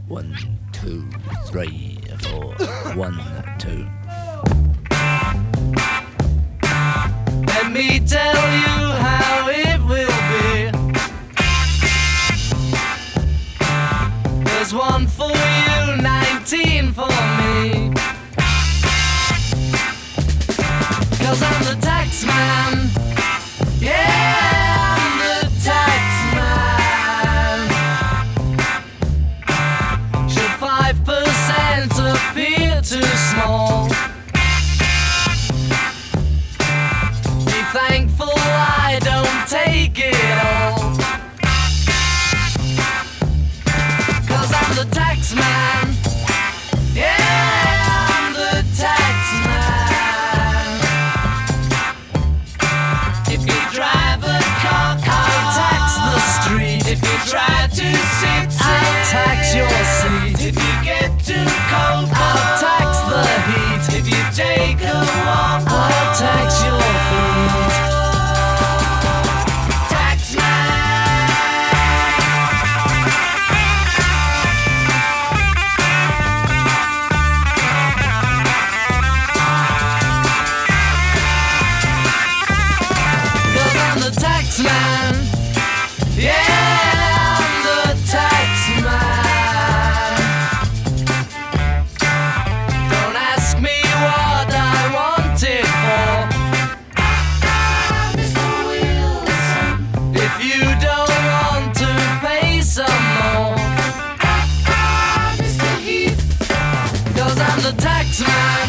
1, 2, 3, 4. 1, 2. Let me tell you how it will be. There's 1 for you, 19 for me. 'Cause I'm the tax man. Yeah, I'm the tax man. Should 5% appear too small? Be thankful I don't take it all. 'Cause I'm the tax man. Yeah, I'm the tax man. If you drive a car, I'll tax the street. If you try to sit, I'll tax your seat. If you get too cold, I'll tax the heat. If you take a walk, I'll tax your feet. Tax man. Cause I'm the tax man. Yeah, I'm the tax man. Don't ask me what I want it for. Mr. Wilson. If you don't want to pay some more. Mr. Heath. Cause I'm the tax man.